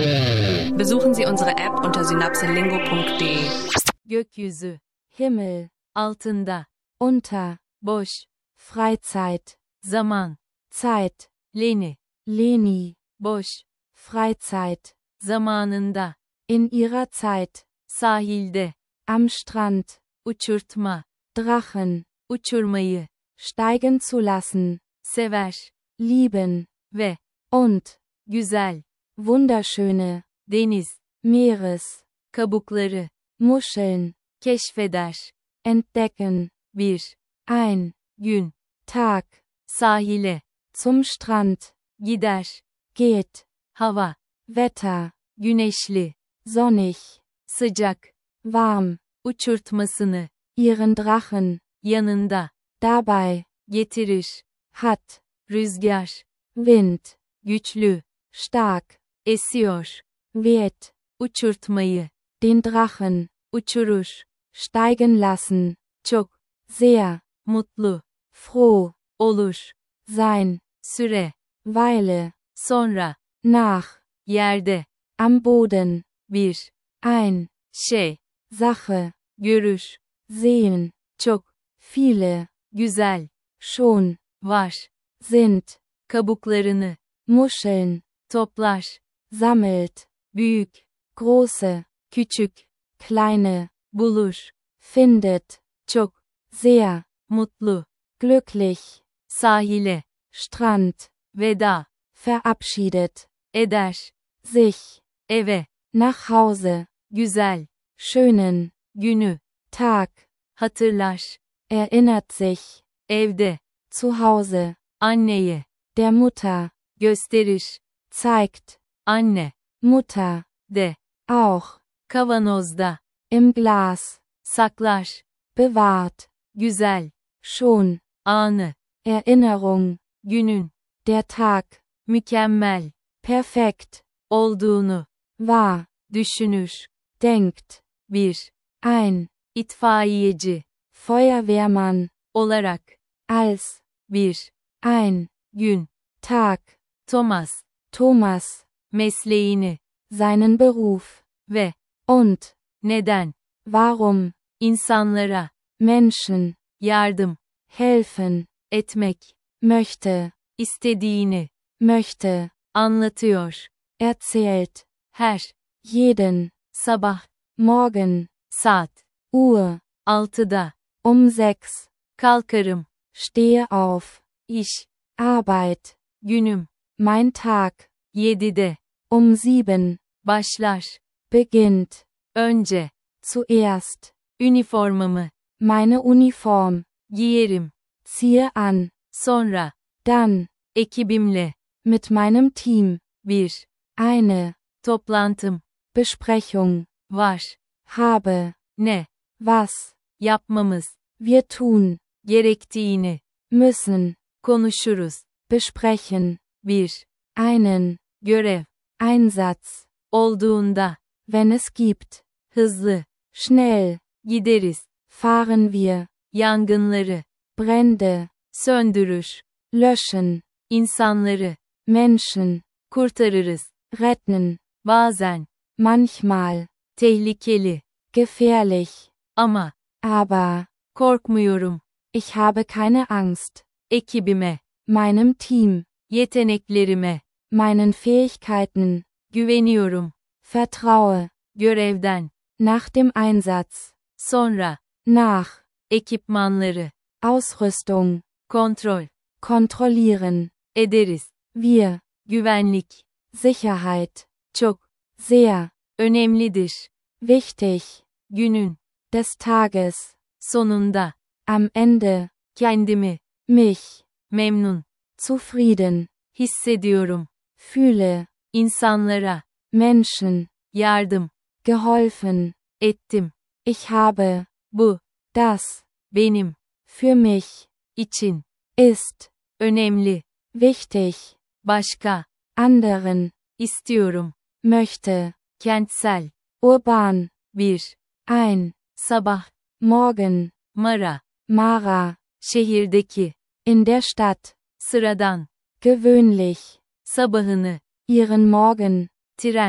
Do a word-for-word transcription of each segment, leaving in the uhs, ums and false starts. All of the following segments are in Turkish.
Besuchen Sie unsere App unter synapselingo punkt de. Gökyüzü, Himmel, altında, unter, boş, Freizeit, zaman, Zeit, leni, Leni, boş, Freizeit, zamanında, in ihrer Zeit, sahilde, am Strand, uçurtma, Drachen, uçurmayı, steigen zu lassen, sever, lieben, ve, und, güzel, wunderschöne, deniz, Meeres, kabukları, Muscheln, keşfeder, entdecken, bir, ein, gün, Tag, sahile, zum Strand, gider, geht, hava, Wetter, güneşli, sonnig, sıcak, warm, uçurtmasını, ihren Drachen, yanında, dabei, getirir, hat, rüzgar, Wind, güçlü, stark, esiyor, weht, uçurtmayı, den Drachen, uçurur, steigen lassen, çok, sehr, mutlu, froh, olur, sein, süre, Weile, sonra, nach, yerde, am Boden, bir, ein, şey, Sache, görür, sehen, çok, viele, güzel, schon, var, sind, kabuklarını, Muscheln, toplar, sammelt, büyük, große, küçük, kleine, bulur, findet, çok, sehr, mutlu, glücklich, sahile, Strand, veda, verabschiedet, eder, sich, eve, nach Hause, güzel, schönen, günü, Tag, hatırlar, erinnert sich, evde, zu Hause, anneye, der Mutter, gösterir, zeigt, anne, Mutter, de, auch, kavanozda, im Glas, saklar, bewahrt, güzel, schon, anı, Erinnerung, günün, der Tag, mükemmel, perfekt, olduğunu, wahr, düşünür, denkt, bir, ein, itfaiyeci, Feuerwehrmann, olarak, als, bir, ein, gün, Tag, Thomas, Thomas, mesleğini, seinen Beruf, ve, und, neden, warum, insanlara, Menschen, yardım, helfen, etmek, möchte, istediğini, möchte, anlatıyor, erzählt, her, jeden, sabah, morgen, saat, Uhr, altıda, um sechs, kalkarım, stehe auf, iş, Arbeit, günüm, mein Tag, yedide, um sieben, başlar, beginnt, önce, zuerst, üniformamı, meine Uniform, giyerim, ziehe an, sonra, dann, ekibimle, mit meinem Team, bir, eine, toplantım, Besprechung, var, habe, ne, was, yapmamız, wir tun, gerektiğini, müssen, konuşuruz, besprechen, bir, einen, görev, Einsatz, olduğunda, wenn es gibt, hızlı, schnell, gideriz, fahren wir, yangınları, Brände, söndürür, löschen, insanları, Menschen, kurtarırız, retten, bazen, manchmal, tehlikeli, gefährlich, ama, aber, korkmuyorum, ich habe keine Angst, ekibime, meinem Team, yeteneklerime, meinen Fähigkeiten, güveniyorum, vertraue, görevden, nach dem Einsatz, sonra, nach, ekipmanları, Ausrüstung, kontrol, kontrollieren, ederiz, wir, güvenlik, Sicherheit, çok, sehr, önemlidir, wichtig, günün, des Tages, sonunda, am Ende, kendimi, mich, memnun, zufrieden, hissediyorum, fühle, insanlara, Menschen, yardım, geholfen, ettim, ich habe, bu, das, benim, für mich, için, ist, önemli, wichtig, başka, anderen, istiyorum, möchte, kentsel, urban, bir, ein, sabah, morgen, Mara, Mara, şehirdeki, in der Stadt, sıradan, gewöhnlich, sabahını, ihren Morgen, tren,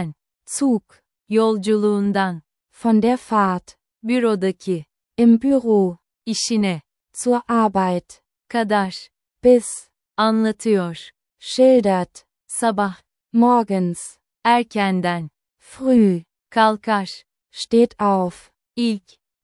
Zug. Yolculuğundan. Von der Fahrt. Bürodaki. Im Büro. İşine. Zur Arbeit. Kadar. Bis. Anlatıyor. Schildert. Sabah. Morgens. Erkenden. Früh. Kalkar. Steht auf. İlk.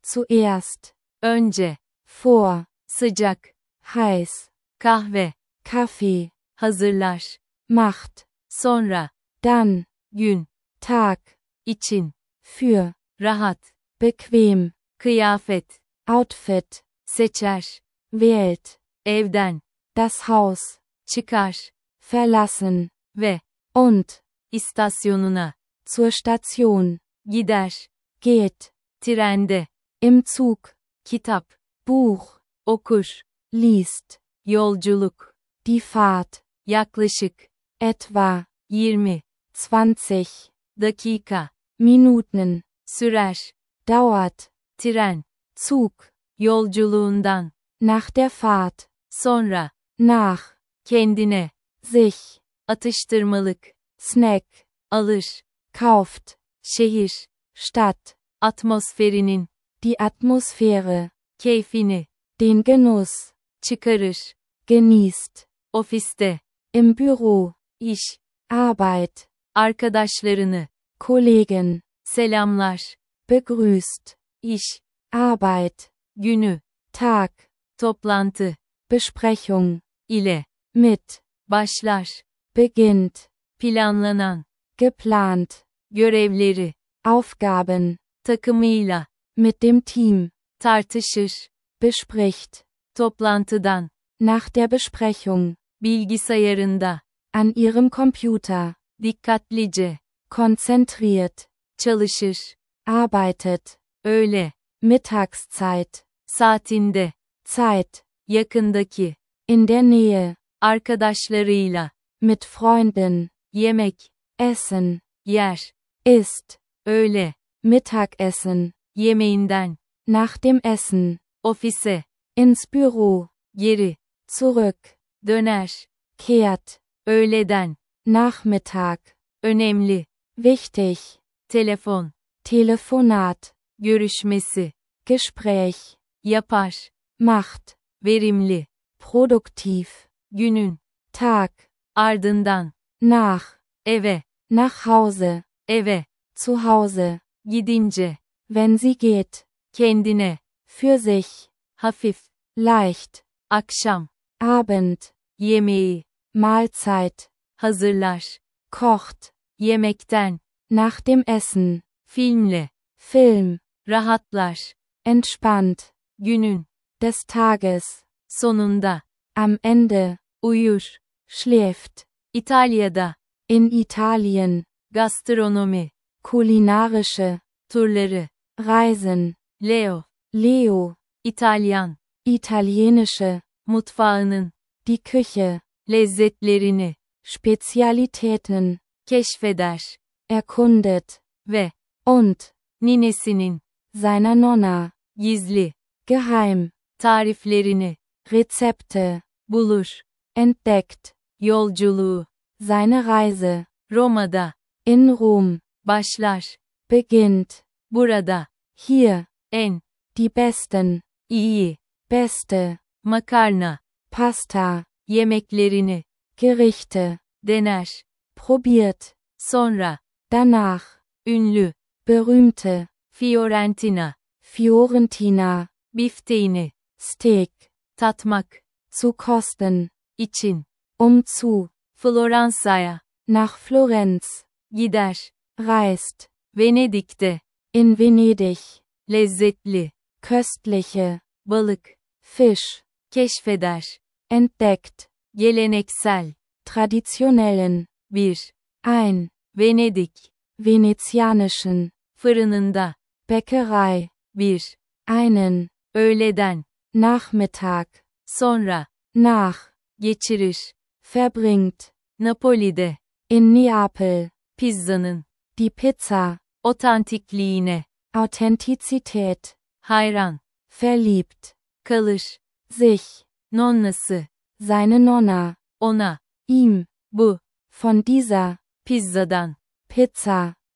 Zuerst. Önce. Vor. Sıcak. Heiß. Kahve. Kaffee. Hazırlar. Macht. Sonra. Dann. Gün. Tag. İçin. Für. Rahat. Bequem. Kıyafet. Outfit. Seçer. Wählt. Evden. Das Haus. Çıkar. Verlassen. Ve. Und. İstasyonuna. Zur Station. Gider. Geht. Trende. Im Zug. Kitap. Buch. Okur. Liest. Yolculuk. Die Fahrt. Yaklaşık. Etwa. yirmi. zwanzig. Dakika. Minuten. Sürer. Dauert. Tren. Zug. Yolculuğundan. Nach der Fahrt. Sonra. Nach. Kendine. Sich. Atıştırmalık. Snack. Alır. Kauft. Şehir. Stadt. Atmosferinin. Die Atmosphäre. Keyfini. Den Genuss. Çıkarır. Genießt. Ofiste. Im Büro. İş. Arbeit. Arkadaşlarını. Kollegen. Selamlar. Begrüßt. İş. Arbeit. Günü. Tag. Toplantı. Besprechung. ile. Mit. Başlar. Beginnt. Planlanan. Geplant. Görevleri. Aufgaben. Takımıyla. Mit dem Team. Tartışır. Bespricht. Toplantıdan. Nach der Besprechung. Bilgisayarında. An ihrem Computer. Dikkatlice. Konzentriert. Çalışır. Arbeitet. Öğle. Mittagszeit. Saatinde. Zeit. Yakındaki. In der Nähe. Arkadaşlarıyla. Mit Freunden. Yemek. Essen. Yer. Isst. Öğle. Mittagessen. Yemeğinden. Nach dem Essen. Ofise. Ins Büro. Geri. Zurück. Döner. Kehrt. Öğleden. Nachmittag. Önemli. Wichtig. Telefon. Telefonat. Görüşmesi. Gespräch. Yapar. Macht. Verimli. Produktiv. Günün. Tag. Ardından. Nach. Eve. Nach Hause. Eve. Zu Hause. Gidince. Wenn sie geht. Kendine. Für sich. Hafif. Leicht. Akşam. Abend. Yemeği. Mahlzeit. Hazırlar. Kocht. Yemekten. Nach dem Essen. Filmle. Film. Rahatlar. Entspannt. Günün. Des Tages. Sonunda. Am Ende. Uyur. Schläft. İtalya'da. In Italien. Gastronomi. Kulinarische. Turları. Reisen. Leo. Leo. İtalyan. Italienische. Mutfağının. Die Küche. Lezzetlerini. Spezialitäten. Keşfeder. Erkundet. Ve. Und. Ninesinin. Seiner Nonna. Gizli. Geheim. Tariflerini. Rezepte. Bulur. Entdeckt. Yolculuğu. Seine Reise. Roma'da. In Rom. Başlar. Beginnt. Burada. Hier. En. Die besten. iyi. Beste. Makarna. Pasta. Yemeklerini. Gerichte. Dener. Probiert. Sonra. Danach. Ünlü. Berühmte. Fiorentina. Fiorentina. Bifteğini. Steak. Tatmak. Zu kosten. için. Um zu. Floransa'ya. Nach Florenz. Gider. Reist. Venedik'te. In Venedig. Lezzetli. Köstliche. Balık. Fisch. Keşfeder. Entdeckt. Geleneksel. Traditionellen. bir. Ein. Venedik. Venezianischen. Fırınında. Bäckerei. bir. Einen. Öğleden. Nachmittag. Sonra. Nach. Geçirir. Verbringt. Napoli'de. In Neapel. Pizzanın. Die Pizza. Otantikliğine. Authentizität. Hayran. Verliebt. Kalır. Sich. Nonnası. Seine Nonna. Ona. Ihm. Bu. Von dieser. Pizzadan. Pizza.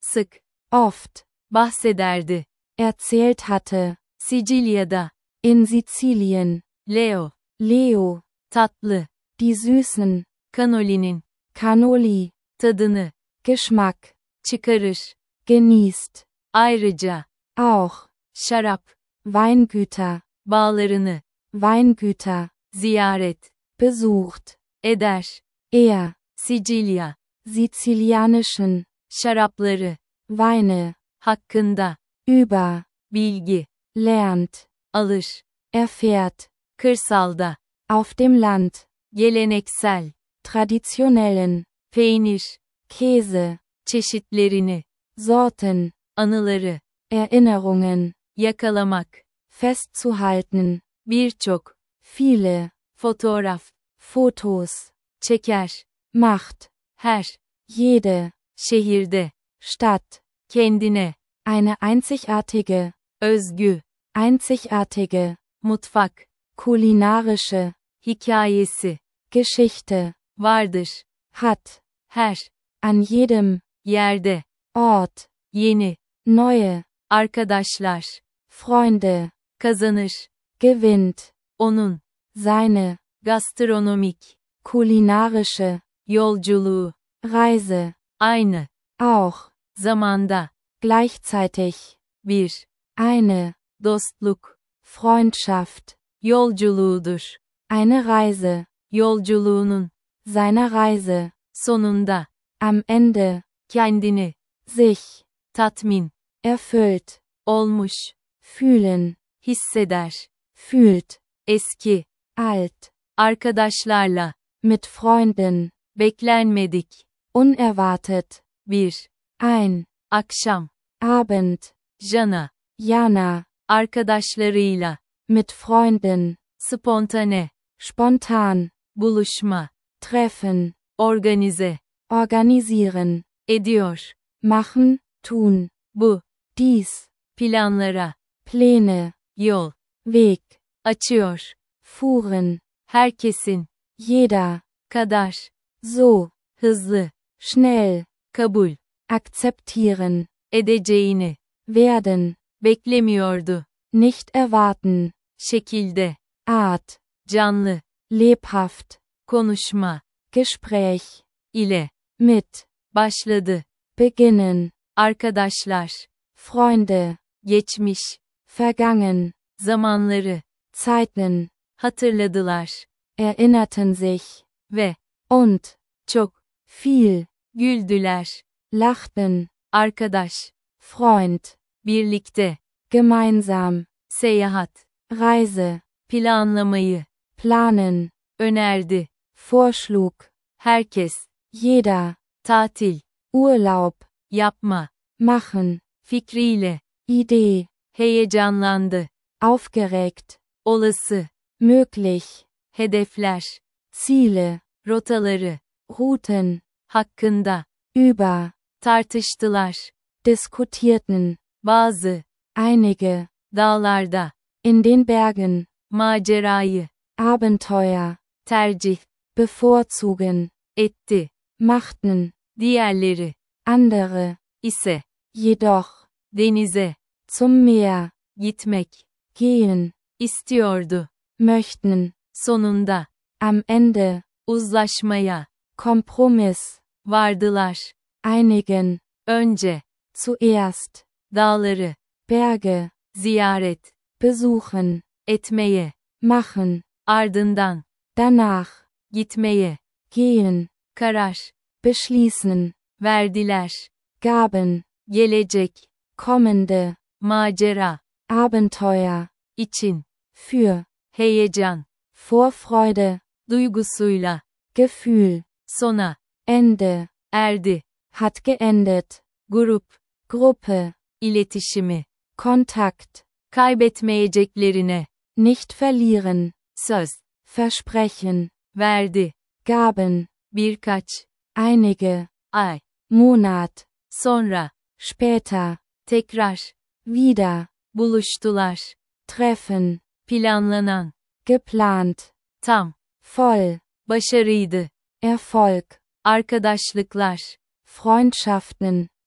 sık, oft, bahsederdi. erzählt hatte, Sicilya'da, in Sizilien, Leo, Leo, tatlı, die Süßen, kanolinin, Cannoli, tadını, Geschmack, çıkarır. genießt, Ayrıca, auch, şarap, Weingüter, bağlarını, Weingüter, ziyaret, besucht, eder. er, Sicilya, sizilianischen, şarapları, Weine, hakkında, über, bilgi, lernt, alır. erfährt, Kırsalda, auf dem Land, geleneksel, traditionellen, peynir, Käse, çeşitlerini, Sorten, anıları, Erinnerungen, yakalamak, festzuhalten, birçok, viele, fotoğraf, Fotos, çeker, macht, her, jede, şehirde, Stadt, kendine, eine einzigartige, özgü, einzigartige, mutfak, kulinarische, hikayesi, Geschichte, vardır, hat, her, an jedem, yerde, Ort, yeni, neue, arkadaşlar, Freunde, kazanır, gewinnt, onun, seine, gastronomik, kulinarische, yolculuğu, Reise, aynı, auch, zamanda, gleichzeitig, bir, eine, dostluk, Freundschaft, yolculuğudur, eine Reise, yolculuğunun, seiner Reise, sonunda, am Ende, kendini, sich, tatmin, erfüllt, olmuş, fühlen, hisseder, fühlt, eski, alt, arkadaşlarla, mit Freunden, beklenmedik, unerwartet, bir, ein, akşam, Abend, Jana, Jana, arkadaşlarıyla, mit Freunden, spontane, spontan, buluşma, treffen, organize, organisieren, ediyor, machen, tun, bu, dies, planlara, Pläne, yol, Weg, açıyor, fuhren, herkesin, jeder, kadar, so, hızlı, schnell, kabul, akzeptieren, edeceğini, werden, beklemiyordu, nicht erwarten, şekilde, Art, canlı, lebhaft, konuşma, Gespräch, ile, mit, başladı, beginnen, arkadaşlar, Freunde, geçmiş, vergangen, zamanları, Zeiten, hatırladılar, erinnerten sich, ve, und, çok, viel, güldüler, lachten, arkadaş, Freund, birlikte, gemeinsam, seyahat, Reise, planlamayı, planen, önerdi, vorschlug, herkes, jeder, tatil, Urlaub, yapma, machen, fikriyle, Idee, heyecanlandı, aufgeregt, olası, möglich, hedefler, Ziele, rotaları, Routen, hakkında, über, tartıştılar, diskutierten, bazı, einige, dağlarda, in den Bergen, macerayı, Abenteuer, tercih, bevorzugen, etti, machten, diğerleri, andere, ise, jedoch, denize, zum Meer, gitmek, gehen, istiyordu, möchten, sonunda, am Ende, uzlaşmaya, Kompromiss, vardılar, einigen, önce, zuerst, dağları, Berge, ziyaret, besuchen, etmeye, machen, ardından, danach, gitmeye, gehen, karar, beschließen, verdiler, gaben, gelecek, kommende, macera, Abenteuer, için, für, heyecan, Vorfreude, duygusuyla, Gefühl, sona, Ende, erdi, hat geendet, grup, Gruppe, iletişimi, Kontakt, kaybetmeyeceklerine, nicht verlieren, söz, versprechen, verdi, gaben, birkaç, einige, ay, Monat, sonra, später, tekrar, wieder, buluştular, treffen, planlanan, geplant, tam, voll, başarıydı, Erfolg, arkadaşlıklar, Freundschaften,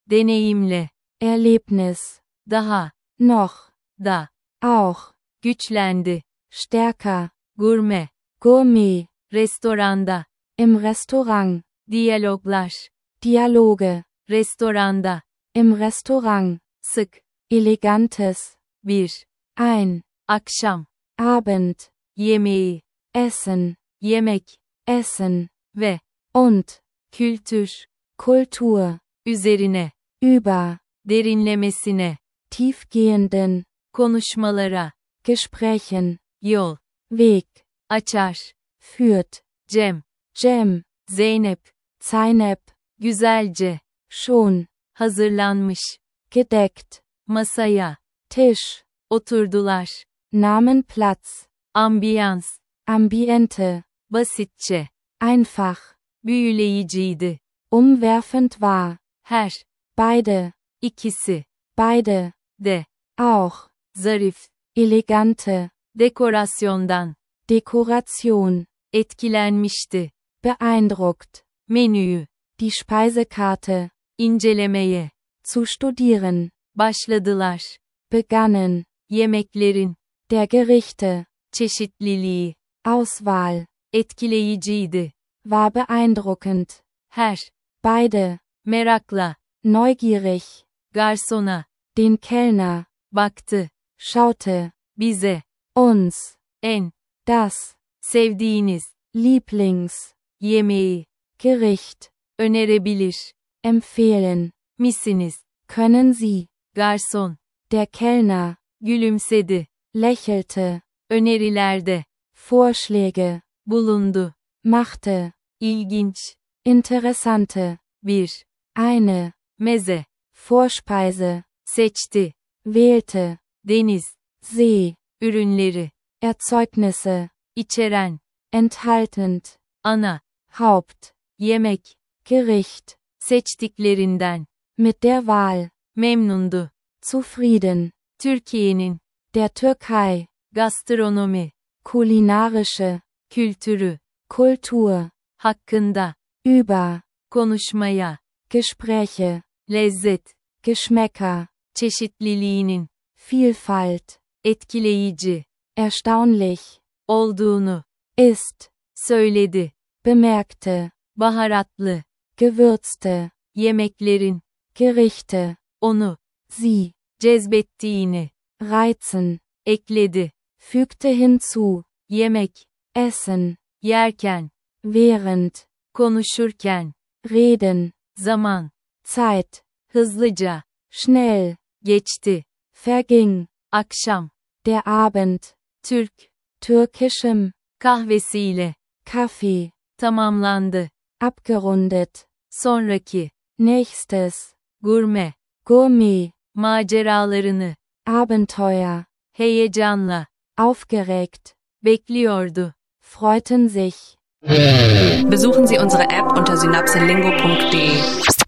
deneyimle, Erlebnis, daha, noch, da, auch, güçlendi, stärker, gurme, Gourmet, restoranda, im Restaurant, diyaloglar, Dialoge, restoranda, im Restaurant, sık, elegantes, bir, ein, akşam, Abend, yemeği, Essen, yemek, Essen, ve, und, kültür, Kultur, üzerine, über, derinlemesine, tiefgehenden, konuşmalara, Gesprächen, yol, Weg, açar, führt, Cem, Cem, Zeynep, Zeynep, güzelce, schon, hazırlanmış, gedeckt, masaya, Tisch, oturdular, nahmen Platz, ambiyans, Ambiente, basitçe, einfach, büyüleyiciydi, umwerfend war, her, beide, ikisi, beide, de, auch, zarif, elegante, dekorasyondan, Dekoration, etkilenmişti, beeindruckt, menüyü, die Speisekarte, incelemeye, zu studieren, başladılar, begannen, yemeklerin, der Gerichte, çeşitliliği, Auswahl, etkileyiciydi, war beeindruckend, her, beide, merakla, neugierig, garsona, den Kellner, baktı, schaute, bize, uns, en, das, sevdiğiniz, Lieblings, yemeği, Gericht, önerebilir, empfehlen, misiniz, können Sie, garson, der Kellner, gülümsedi, lächelte, önerilerde, Vorschläge, bulundu, machte, ilginç, interessante, bir, eine, meze, Vorspeise, seçti, wählte, deniz, See, ürünleri, Erzeugnisse, içeren, enthaltend, ana, Haupt, yemek, Gericht, seçtiklerinden, mit der Wahl, memnundu, zufrieden, Türkiye'nin, der Türkei, gastronomi, kulinarische, kültürü, Kultur, hakkında, über, konuşmaya, Gespräche, lezzet, Geschmäcker, çeşitliliğinin, Vielfalt, etkileyici, erstaunlich, olduğunu, ist, söyledi, bemerkte, baharatlı, gewürzte, yemeklerin, Gerichte, onu, sie, cezbettiğini, reizen, ekledi, fügte hinzu, yemek, essen, yerken, während, konuşurken, reden, zaman, Zeit, hızlıca, schnell, geçti, verging, akşam, der Abend, Türk, türkischem, kahvesiyle, Kaffee, tamamlandı, abgerundet, sonraki, nächstes, gurme, Gourmet, maceralarını, Abenteuer, heyecanla, aufgeregt, bekliyordu, freuten sich. Besuchen Sie unsere App unter synapselingo punkt de.